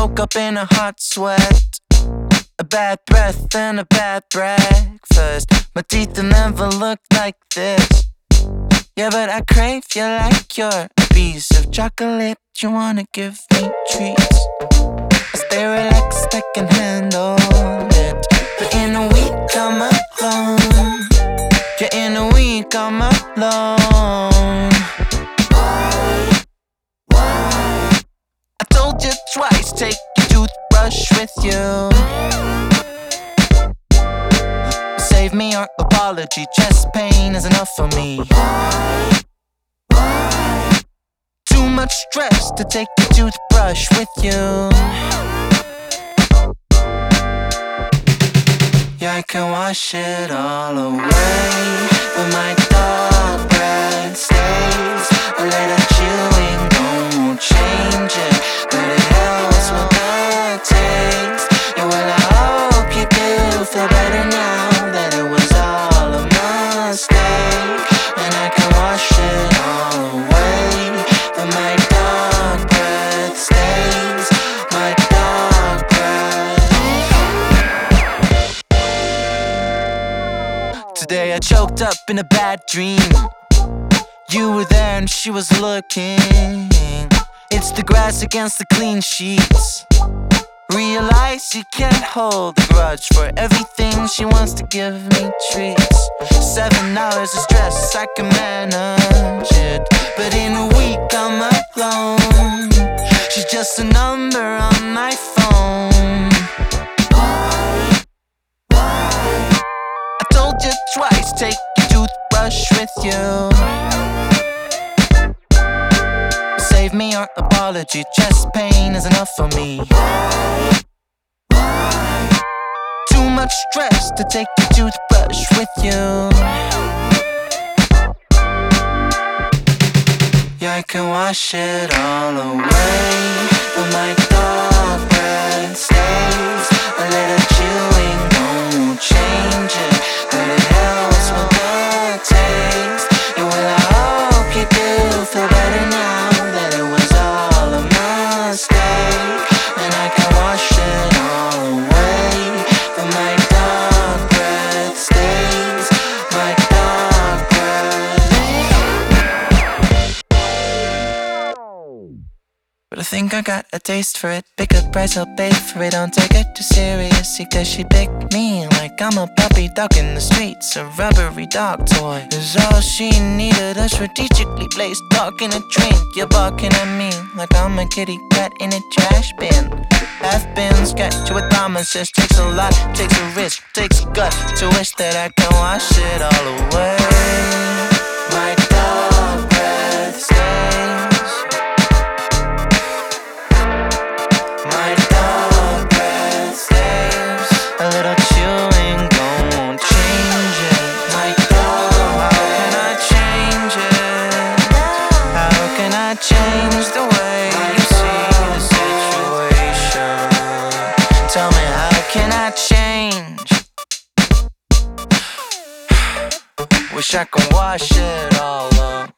woke up in a hot sweat, a bad breath and a bad breakfast. My teeth will never look like this. Yeah, but I crave you like you're a piece of chocolate. You wanna give me treats. I stay relaxed, I can handle it. But in a week I'm alone. Yeah, in a week I'm alone. I told you twice, take your toothbrush with you. Save me your apology, chest pain is enough for me. Too much stress to take the toothbrush with you. Yeah, I can wash it all away, but my dog breath stays. A little chewing gum won't change it, but it helps with the taste. Yeah, well, I hope you do feel better now that it was all a mistake. And I can wash it all away, but my dog breath stays. My dog breath. Today I choked up in a bad dream. You were there and she was looking. It's the grass against the clean sheets. Realize you can't hold a grudge for everything. She wants to give me treats. 7 hours of stress, I can manage it, but in a week I'm alone. She's just a number on my phone. I told you twice, take your toothbrush with you. Save me your apology, chest pain is enough for me. Too much stress to take your toothbrush with you. Yeah, I can wash it all away, but my dog breath stays. A little chewing gum won't change it, but it helps with the taste. Yeah, well, I hope you do feel better now that it was all a mistake. And I can wash it all away, but my dog breath stays. My dog breath. But I think I got a taste for it. Pick a price, I'll pay for it. Don't take it too seriously, cause she picked me like I'm a puppy dog in the streets. A rubbery dog toy is all she needed. A strategically placed dog in a drink. You're barking at me like I'm a kitty cat in a trash bin. Half bins get to a promises. Takes a lot, takes a risk, takes gut to wish that I can wash it all away. My dog breath stays. My dog breath stays. A little chewing gum won't change it. My dog, how can I change it? How can I change the way you see the situation? Tell me, how can I change? Wish I could wash it all away.